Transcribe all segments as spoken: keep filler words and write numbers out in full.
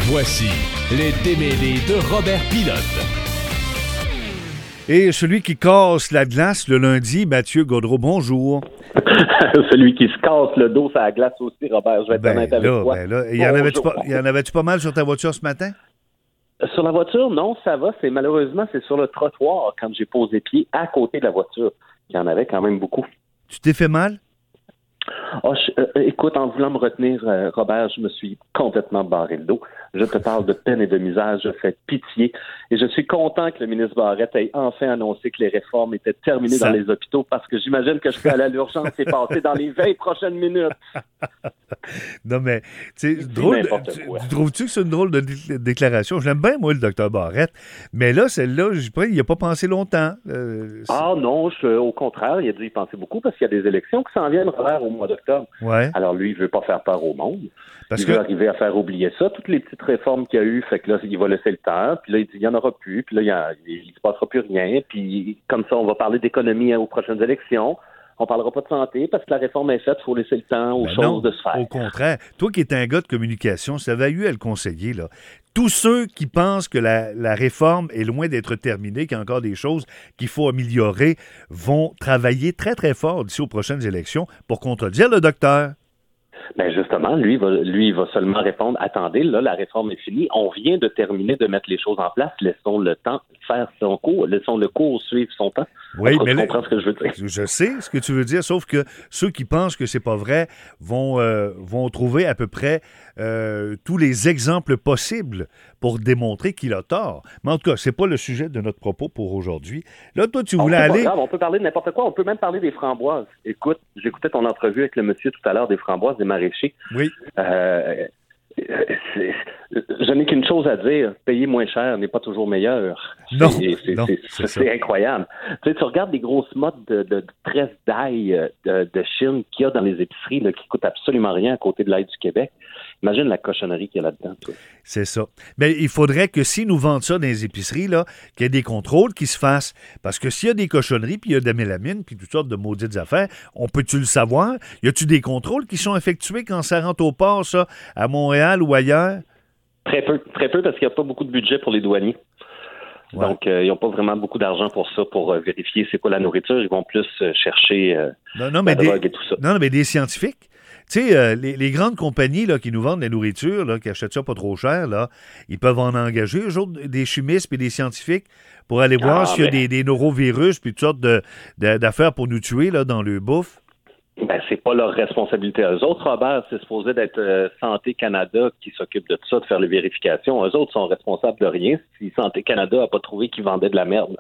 Voici les démêlés de Robert Pilote. Et celui qui casse la glace le lundi, Mathieu Gaudreau, bonjour. Celui qui se casse le dos sur la glace aussi, Robert, je vais être Ben honnête avec là, toi. ben là, y en avait-tu pas, y en avait-tu pas mal sur ta voiture ce matin? Sur la voiture, non, ça va. C'est malheureusement, c'est sur le trottoir, quand j'ai posé pied à côté de la voiture, qu'il y en avait quand même beaucoup. Tu t'es fait mal? Oh, je, euh, écoute, en voulant me retenir, euh, Robert, je me suis complètement barré le dos. Je te parle de peine et de misère, je fais pitié. Et je suis content que le ministre Barrette ait enfin annoncé que les réformes étaient terminées Ça... dans les hôpitaux, parce que j'imagine que je peux aller à l'urgence et passer dans les vingt prochaines minutes. Non, mais, tu sais, drôle. Tu trouves-tu que c'est une drôle de dé- déclaration? Je l'aime bien, moi, le docteur Barrette. Mais là, celle-là, je pense, il n'y a pas pensé longtemps. Euh, ah non, je, au contraire, il a dû y penser beaucoup parce qu'il y a des élections qui s'en viennent, Robert, au mois d'octobre. Ouais. Alors lui, il veut pas faire peur au monde. Parce il que... veut arriver à faire oublier ça, toutes les petites réformes qu'il y a eu, fait que là, il va laisser le temps, puis là, il dit, il n'y en aura plus, puis là, il, y a, il se passera plus rien, puis comme ça, on va parler d'économie aux prochaines élections. On parlera pas de santé parce que la réforme est faite, il faut laisser le temps aux ben choses non, de se faire. Au contraire, toi qui es un gars de communication, ça va eu à le conseiller, là. Tous ceux qui pensent que la, la réforme est loin d'être terminée, qu'il y a encore des choses qu'il faut améliorer, vont travailler très, très fort d'ici aux prochaines élections pour contredire le docteur. Ben justement, lui va, lui, il va seulement répondre, attendez, là, la réforme est finie, on vient de terminer de mettre les choses en place, laissons le temps faire son cours, laissons le cours suivre son temps. Oui, Après, mais tu là, comprends ce que je veux dire. Je sais ce que tu veux dire, sauf que ceux qui pensent que c'est pas vrai vont, euh, vont trouver à peu près euh, tous les exemples possibles pour démontrer qu'il a tort. Mais en tout cas, c'est pas le sujet de notre propos pour aujourd'hui. Là, toi, tu voulais oh, aller... Grave, on peut parler de n'importe quoi, on peut même parler des framboises. Écoute, j'écoutais ton entrevue avec le monsieur tout à l'heure des framboises, des maraîchers. Oui. Euh, c'est, je n'ai qu'une chose à dire, payer moins cher n'est pas toujours meilleur. Non, c'est, c'est, non, c'est, c'est, c'est incroyable. Tu sais, tu regardes des grosses modes de, de, de tresse d'ail de, de Chine qu'il y a dans les épiceries là, qui coûtent absolument rien à côté de l'ail du Québec. Imagine la cochonnerie qu'il y a là-dedans. Toi. C'est ça. Mais il faudrait que si nous vendent ça dans les épiceries, là, qu'il y ait des contrôles qui se fassent. Parce que s'il y a des cochonneries, puis il y a de la mélamine, puis toutes sortes de maudites affaires, on peut-tu le savoir? Y a-tu des contrôles qui sont effectués quand ça rentre au port, ça, à Montréal ou ailleurs? Très peu, très peu, parce qu'il n'y a pas beaucoup de budget pour les douaniers. Ouais. Donc, euh, ils n'ont pas vraiment beaucoup d'argent pour ça, pour euh, vérifier c'est quoi la nourriture. Ils vont plus euh, chercher euh, non, non, la mais drogue des, et tout ça. Non, non, mais des scientifiques. Tu sais, euh, les, les grandes compagnies là, qui nous vendent la nourriture, là, qui achètent ça pas trop cher, là, ils peuvent en engager, eux autres, des chimistes et des scientifiques pour aller voir ah, s'il y a des, des neurovirus puis toutes sortes de, de, d'affaires pour nous tuer là, dans le bouffe. Ben, c'est pas leur responsabilité. Eux autres, Robert, c'est supposé d'être euh, Santé Canada qui s'occupe de tout ça, de faire les vérifications. Eux autres sont responsables de rien si Santé Canada n'a pas trouvé qu'ils vendaient de la merde.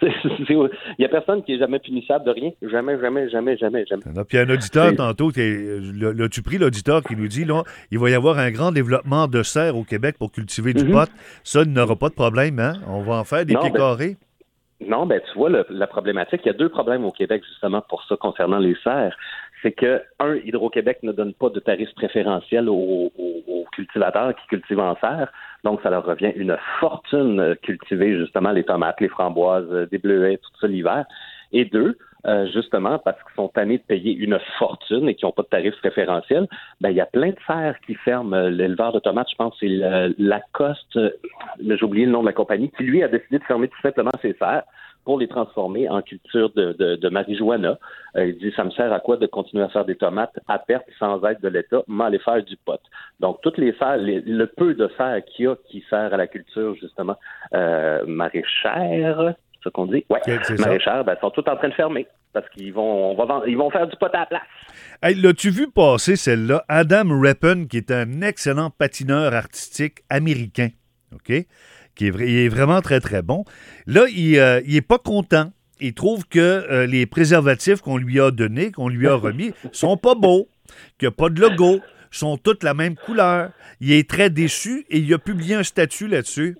Il y a personne qui est jamais punissable de rien. Jamais, jamais, jamais, jamais, jamais. Puis il y a un auditeur c'est... tantôt, l'as-tu pris l'auditeur qui nous dit, là, il va y avoir un grand développement de serre au Québec pour cultiver du mm-hmm. pot. Ça, il n'aura pas de problème, hein? On va en faire des non, pieds ben... carrés. Non, ben tu vois, le, la problématique, il y a deux problèmes au Québec, justement, pour ça, concernant les serres. C'est que, un, Hydro-Québec ne donne pas de tarifs préférentiels aux, aux, aux cultivateurs qui cultivent en serre. Donc, ça leur revient une fortune cultiver, justement, les tomates, les framboises, des bleuets, tout ça l'hiver. Et deux, euh, justement, parce qu'ils sont tannés de payer une fortune et qu'ils n'ont pas de tarifs préférentiels, ben il y a plein de serres qui ferment. L'éleveur de tomates, je pense, c'est le, Lacoste, j'ai oublié le nom de la compagnie, qui, lui, a décidé de fermer tout simplement ses serres pour les transformer en culture de, de, de marijuana. Euh, il dit, ça me sert à quoi de continuer à faire des tomates à perte sans aide de l'État, mais aller faire du pot. Donc, toutes les serres, les, le peu de serres qu'il y a qui sert à la culture, justement, euh, maraîchère, c'est ce qu'on dit? Oui, maraîchère, ben, sont toutes en train de fermer parce qu'ils vont, on va vendre, ils vont faire du pot à la place. Hey, l'as-tu vu passer celle-là? Adam Rippon, qui est un excellent patineur artistique américain, OK? Qui est, il est vraiment très, très bon. Là, il euh, il est pas content. Il trouve que euh, les préservatifs qu'on lui a donnés, qu'on lui a remis, sont pas beaux, qu'il n'y a pas de logo, sont toutes la même couleur. Il est très déçu et il a publié un statut là-dessus.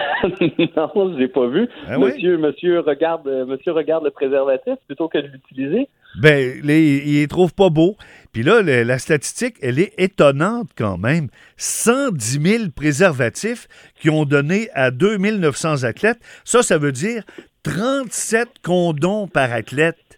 Non, je l'ai pas vu. Ah monsieur, oui? monsieur, regarde, euh, monsieur regarde le préservatif plutôt que de l'utiliser. Ben, les, il les trouve pas beaux. Puis là, le, la statistique, elle est étonnante quand même. cent dix mille préservatifs qui ont donné à deux mille neuf cents athlètes. Ça, ça veut dire trente-sept condoms par athlète.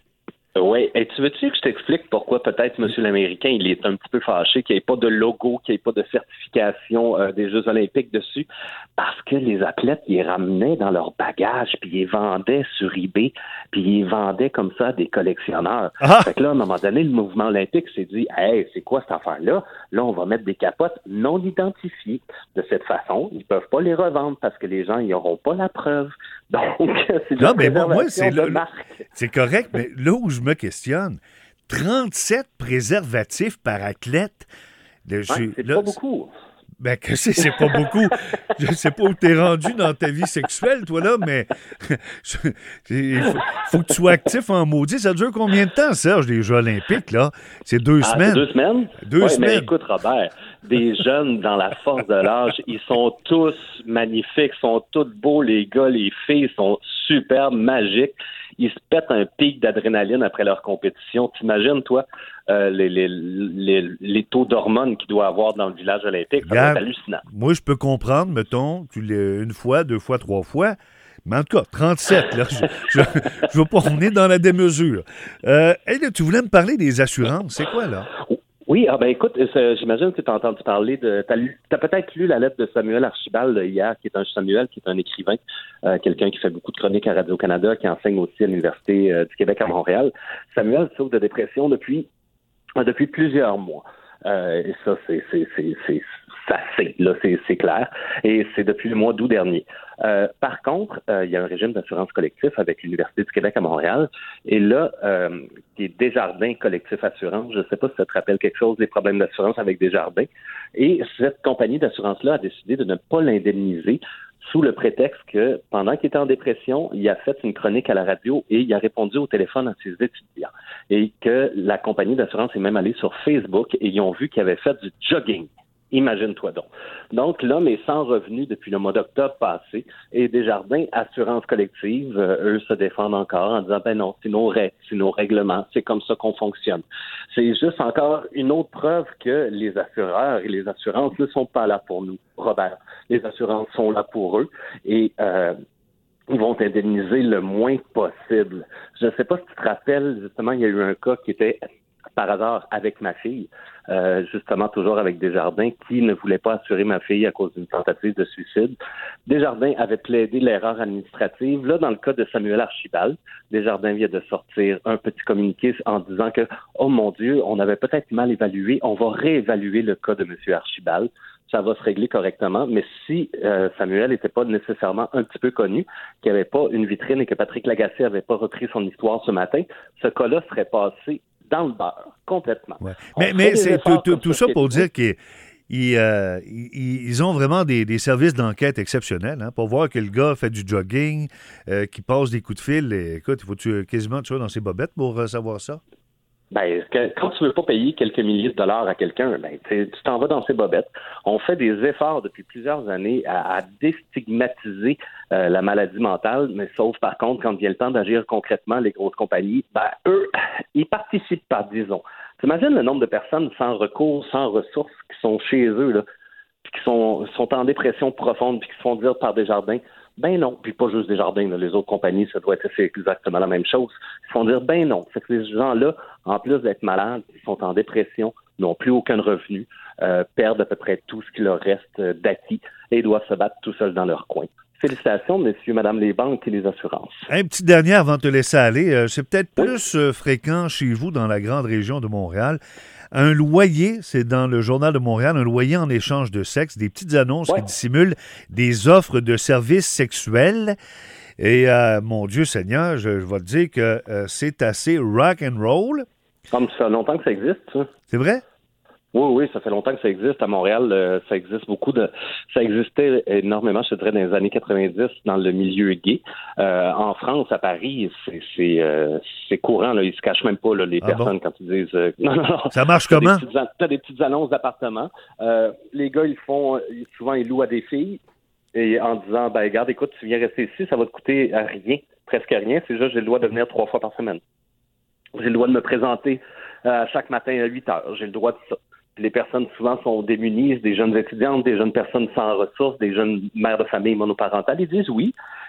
Oui, et tu veux-tu que je t'explique pourquoi peut-être M. l'Américain, il est un petit peu fâché qu'il n'y ait pas de logo, qu'il n'y ait pas de certification euh, des Jeux olympiques dessus? Parce que les athlètes, ils les ramenaient dans leur bagage, puis ils les vendaient sur eBay, puis ils les vendaient comme ça à des collectionneurs. Ah! Fait que là, à un moment donné, le mouvement olympique s'est dit, « Hey, c'est quoi cette affaire-là? Là, on va mettre des capotes non identifiées. De cette façon, ils ne peuvent pas les revendre parce que les gens, ils n'auront pas la preuve. » Donc, c'est de Non, la mais moi, moi, c'est préservation de le- marque. C'est correct, mais là où je me questionne, trente-sept préservatifs par athlète. Le- Ouais, j'ai- c'est là, pas beaucoup. Ben, que c'est, c'est pas beaucoup. Je sais pas où t'es rendu dans ta vie sexuelle, toi, là, mais je- il faut, faut que tu sois actif en maudit. Ça dure combien de temps, Serge, les Jeux olympiques, là? C'est deux Ah, semaines. c'est deux semaines? Deux Ouais, semaines. mais écoute, Robert, des jeunes dans la force de l'âge, ils sont tous magnifiques, sont tous beaux, les gars, les filles sont superbes, magiques. Ils se pètent un pic d'adrénaline après leur compétition. T'imagines, toi, euh, les, les, les, les taux d'hormones qu'il doit avoir dans le village olympique? Ça doit Regarde, être hallucinant. Moi, je peux comprendre, mettons, tu l'as une fois, deux fois, trois fois. Mais en tout cas, trente-sept, là, je, je, je veux pas, on est dans la démesure. Euh, hey, là, tu voulais me parler des assurances. C'est quoi, là? Oui, ah ben écoute, euh, j'imagine que tu as entendu parler de... Tu as, as peut-être lu la lettre de Samuel Archibald là, hier, qui est un Samuel, qui est un écrivain, euh, quelqu'un qui fait beaucoup de chroniques à Radio-Canada, qui enseigne aussi à l'Université euh, du Québec à Montréal. Samuel souffre de dépression depuis, euh, depuis plusieurs mois. Euh, et ça, c'est, c'est, c'est, c'est, ça c'est, là, c'est, c'est clair. Et c'est depuis le mois d'août dernier. Euh, par contre, euh, il y a un régime d'assurance collectif avec l'Université du Québec à Montréal. Et là, euh, qui est Desjardins Collectif Assurance. Je ne sais pas si ça te rappelle quelque chose des problèmes d'assurance avec Desjardins. Et cette compagnie d'assurance-là a décidé de ne pas l'indemniser sous le prétexte que, pendant qu'il était en dépression, il a fait une chronique à la radio et il a répondu au téléphone à ses étudiants. Et que la compagnie d'assurance est même allée sur Facebook et ils ont vu qu'il avait fait du jogging. Imagine-toi donc. Donc, l'homme est sans revenu depuis le mois d'octobre passé et Desjardins Assurance Collective, euh, eux, se défendent encore en disant, ben non, c'est nos règles, c'est nos règlements, c'est comme ça qu'on fonctionne. C'est juste encore une autre preuve que les assureurs et les assurances ne sont pas là pour nous, Robert. Les assurances sont là pour eux et euh, ils vont indemniser le moins possible. Je ne sais pas si tu te rappelles, justement, il y a eu un cas qui était par hasard avec ma fille, euh, justement toujours avec Desjardins, qui ne voulait pas assurer ma fille à cause d'une tentative de suicide. Desjardins avait plaidé l'erreur administrative. Là, dans le cas de Samuel Archibald, Desjardins vient de sortir un petit communiqué en disant que, oh mon Dieu, on avait peut-être mal évalué, on va réévaluer le cas de M. Archibald. Ça va se régler correctement, mais si euh, Samuel n'était pas nécessairement un petit peu connu, qu'il n'y avait pas une vitrine et que Patrick Lagacé n'avait pas repris son histoire ce matin, ce cas-là serait passé dans le beurre, complètement. Ouais. Mais, mais c'est tout, tout, tout ça pour dire qu'ils ils, euh, ils, ils ont vraiment des, des services d'enquête exceptionnels, hein, pour voir que le gars fait du jogging, euh, qui passe des coups de fil. Et, écoute, il faut tu, quasiment que tu sois dans ses bobettes pour euh, savoir ça. Ben, quand tu veux pas payer quelques milliers de dollars à quelqu'un, ben, tu t'en vas dans ses bobettes. On fait des efforts depuis plusieurs années à, à déstigmatiser euh, la maladie mentale, mais sauf par contre, quand vient le temps d'agir concrètement, les grosses compagnies, ben, eux, ils participent pas, disons. T'imagines le nombre de personnes sans recours, sans ressources, qui sont chez eux, là, puis qui sont, sont en dépression profonde, puis qui se font dire par Desjardins, ben non, puis pas juste Desjardins, là, les autres compagnies, ça doit être c'est exactement la même chose. Ils se font dire, ben non. C'est que ces gens-là, en plus d'être malades, ils sont en dépression, n'ont plus aucun revenu, euh, perdent à peu près tout ce qui leur reste d'acquis et doivent se battre tout seuls dans leur coin. Félicitations, messieurs, madame les banques et les assurances. Un petit dernier avant de te laisser aller. Euh, c'est peut-être plus euh, fréquent chez vous dans la grande région de Montréal. Un loyer, c'est dans le Journal de Montréal, un loyer en échange de sexe, des petites annonces ouais. qui dissimulent des offres de services sexuels. Et euh, mon Dieu Seigneur, je, je vais te dire que euh, c'est assez rock and roll. Comme ça fait longtemps que ça existe, ça. C'est vrai? Oui, oui, ça fait longtemps que ça existe. À Montréal, euh, ça existe beaucoup de... Ça existait énormément, je te dirais, dans les années quatre-vingt-dix, dans le milieu gay. Euh, en France, à Paris, c'est c'est, euh, c'est courant, là. Ils se cachent même pas, là, les ah personnes, bon? quand ils disent... Euh, non, non, non. Ça marche t'as comment? Des petites, t'as des petites annonces d'appartements. Euh, les gars, ils font... Souvent, ils louent à des filles. Et en disant, ben, regarde, écoute, tu viens rester ici, ça va te coûter rien, presque rien. C'est juste, j'ai le droit de venir trois fois par semaine. J'ai le droit de me présenter euh, chaque matin à huit heures. J'ai le droit de ça. Les personnes souvent sont démunies, des jeunes étudiantes, des jeunes personnes sans ressources, des jeunes mères de famille monoparentales. Ils disent oui.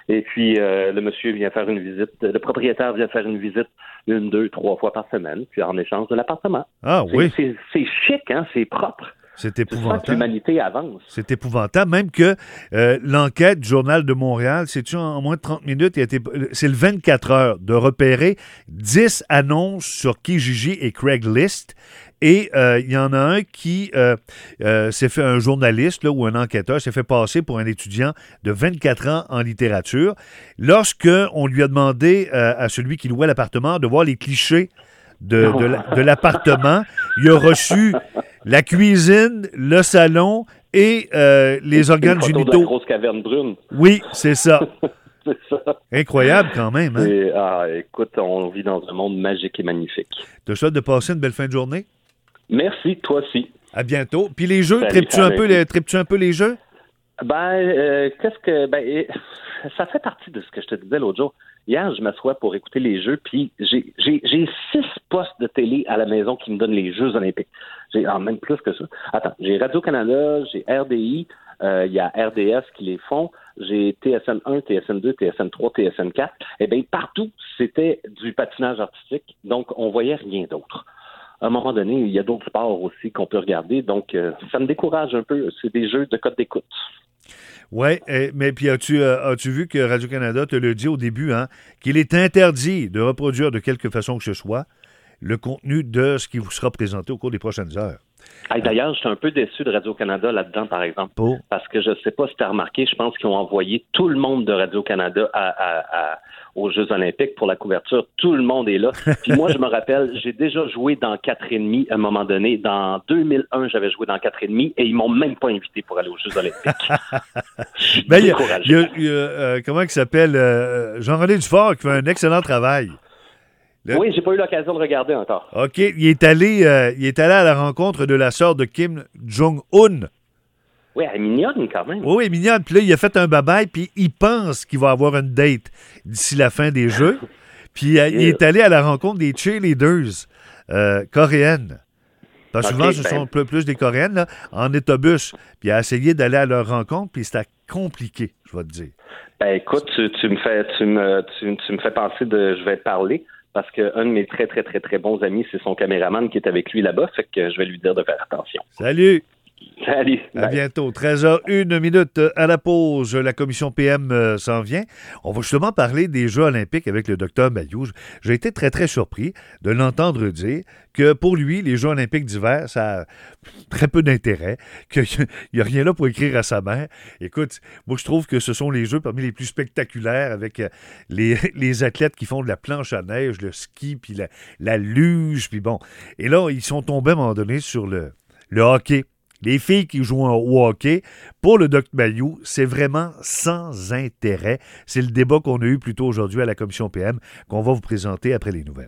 Et puis, euh, le monsieur vient faire une visite, le propriétaire vient faire une visite une, deux, trois fois par semaine, puis en échange de l'appartement. Ah c'est, oui. C'est, c'est chic, hein, c'est propre. C'est C'est ça que épouvantable. l'humanité avance. C'est épouvantable. Même que euh, l'enquête du Journal de Montréal, c'est-tu en, en moins de trente minutes, il a été, c'est le vingt-quatre heures de repérer dix annonces sur Kijiji et Craigslist. Et euh, il y en a un qui euh, euh, s'est fait, un journaliste là, ou un enquêteur, s'est fait passer pour un étudiant de vingt-quatre ans en littérature. Lorsque on lui a demandé euh, à celui qui louait l'appartement de voir les clichés de, de, la- de l'appartement, il a reçu la cuisine, le salon et euh, les organes Une photo de la génitaux. grosse caverne brune. Oui, c'est ça. C'est ça. Incroyable quand même. Hein? Et, ah, écoute, on vit dans un monde magique et magnifique. Te souhaite de passer une belle fin de journée. Merci, toi aussi. À bientôt. Puis les jeux, Salut, tripes-tu un salut. peu les, tripes-tu un peu les jeux? Ben, euh, qu'est-ce que. Ben, eh, ça fait partie de ce que je te disais l'autre jour. Hier, je m'assois pour écouter les jeux, puis j'ai, j'ai, j'ai six postes de télé à la maison qui me donnent les Jeux olympiques. J'ai ah, même plus que ça. Attends, j'ai Radio-Canada, j'ai R D I, euh, il y a R D S qui les font, j'ai T S N un, T S N deux, T S N trois, T S N quatre. Eh bien, partout, c'était du patinage artistique, donc on voyait rien d'autre. À un moment donné, il y a d'autres sports aussi qu'on peut regarder, donc euh, ça me décourage un peu. C'est des jeux de code d'écoute. Oui, mais puis as-tu, euh, as-tu vu que Radio-Canada te le dit au début, hein, qu'il est interdit de reproduire de quelque façon que ce soit le contenu de ce qui vous sera présenté au cours des prochaines heures? Hey, d'ailleurs, je suis un peu déçu de Radio-Canada là-dedans, par exemple. Pour? Parce que je ne sais pas si tu as remarqué, je pense qu'ils ont envoyé tout le monde de Radio-Canada à, à, à, aux Jeux olympiques pour la couverture. Tout le monde est là. Puis moi, je me rappelle, j'ai déjà joué dans quatre et demi à un moment donné. Dans deux mille un, j'avais joué dans quatre et demi et ils m'ont même pas invité pour aller aux Jeux olympiques. Je suis Ben, il y a, découragé. il y a- il y a, euh, comment il s'appelle? euh, Jean-René Dufort qui fait un excellent travail. Le- Oui, j'ai pas eu l'occasion de regarder encore. OK, il est allé, euh, il est allé à la rencontre de la sœur de Kim Jong-un. Oui, elle est mignonne quand même. Oui, oui, mignonne. Puis là, il a fait un bye-bye, puis il pense qu'il va avoir une date d'ici la fin des Jeux. Puis euh, il est allé à la rencontre des cheerleaders euh, coréennes. Parce que Ok, souvent, ce ben- sont plus, plus des coréennes, là, en autobus. Puis il a essayé d'aller à leur rencontre, puis c'était compliqué, je vais te dire. Ben écoute, tu, tu me fais tu me tu, tu me fais penser de je vais te parler parce qu'un de mes très très très très bons amis, c'est son caméraman qui est avec lui là-bas, fait que je vais lui dire de faire attention. Salut! Salut. À Bye. bientôt. treize heures une minute à la pause. La commission P M euh, s'en vient. On va justement parler des Jeux olympiques avec le docteur Mayou. J'ai été très, très surpris de l'entendre dire que pour lui, les Jeux olympiques d'hiver, ça a très peu d'intérêt, qu'il n'y a rien là pour écrire à sa mère. Écoute, moi, je trouve que ce sont les Jeux parmi les plus spectaculaires avec euh, les, les athlètes qui font de la planche à neige, le ski, puis la, la luge, puis bon. Et là, ils sont tombés à un moment donné sur le, le hockey. Les filles qui jouent au hockey, pour le docteur Mayou, c'est vraiment sans intérêt. C'est le débat qu'on a eu plus tôt aujourd'hui à la commission P M qu'on va vous présenter après les nouvelles.